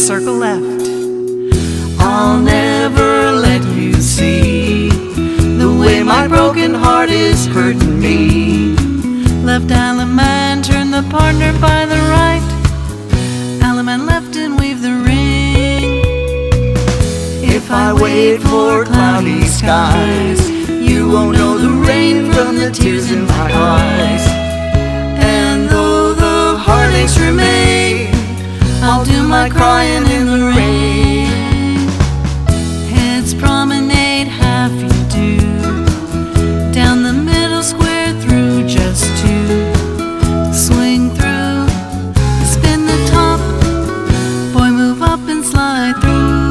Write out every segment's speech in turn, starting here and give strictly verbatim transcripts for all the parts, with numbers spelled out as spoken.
circle left. I'll never let you see the way my broken heart is hurting me. Left Alaman, turn the partner by the right. Alaman left and weave the ring. If I wait for cloudy skies, you won't know the rain from the tears in my eyes. And though the heartaches remain, I'll do my crying in the rain. Heads promenade, half you do. Down the middle square, through just two. Swing through, spin the top. Boy, move up and slide through.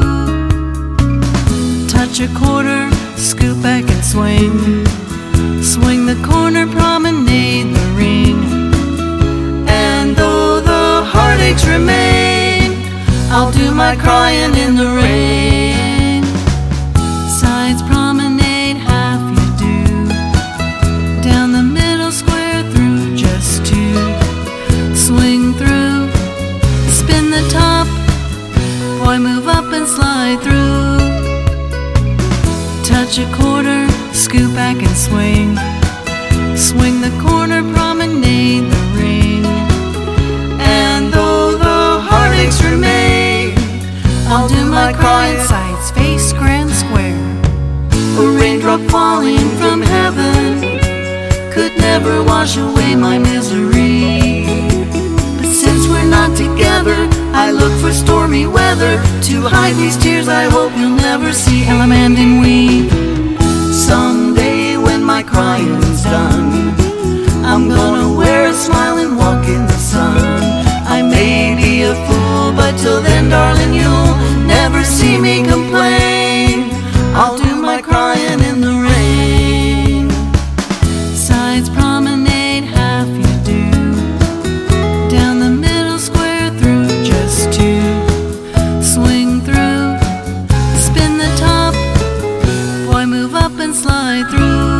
Touch a quarter, scoot back and swing. Swing the corner, promenade the ring. And though the heartaches remain, I'll do my crying in the rain. Sides promenade, half you do. Down the middle square, through just two. Swing through, spin the top. Boy, move up and slide through. Touch a quarter, scoot back and swing. Swing the corner, promenade the ring. And though the heartaches remain, I'll do my crying. Sides face grand square. A raindrop falling from heaven could never wash away my misery. But since we're not together, I look for stormy weather to hide these tears I hope you'll never see. Alaman and weave. Someday when my crying's done, I'm gonna wear a smile and walk in the sun. I may be a fool, but till then, darling, you'll never see me complain. I'll do my crying in the rain. Sides promenade, half you do. Down the middle square, through just two. Swing through, spin the top. Boy, move up and slide through.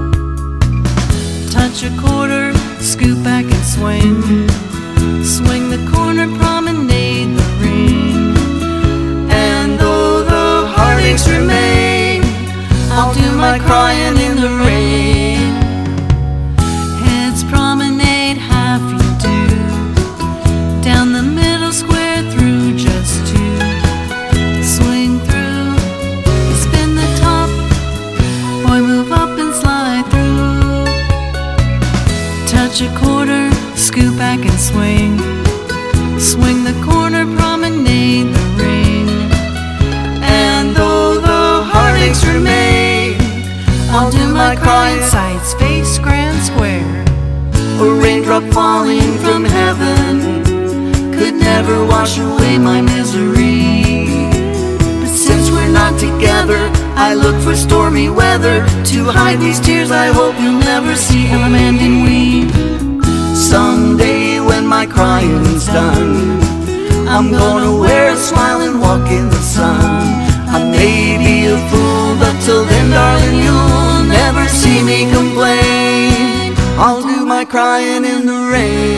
Touch a quarter, scoot back and swing. Swing the corner, promenade the ring. And though the heartaches remain, I'll do my crying in the rain. Heads promenade, half you do. Down the middle square, through just two. Swing through, spin the top. Boy, move up and slide through. Touch a quarter, scoot back and swing. Swing the corner, promenade the ring. And though the heartaches remain, I'll do my crying. Sides face grand square. A raindrop falling from heaven could never wash away my misery. But since we're not together, I look for stormy weather to hide these tears I hope you'll never see. Alaman and weave. Someday when my crying's done, I'm gonna wear a smile and walk in the sun. I may be a fool, but till then, darling, you'll never see me complain. I'll do my crying in the rain.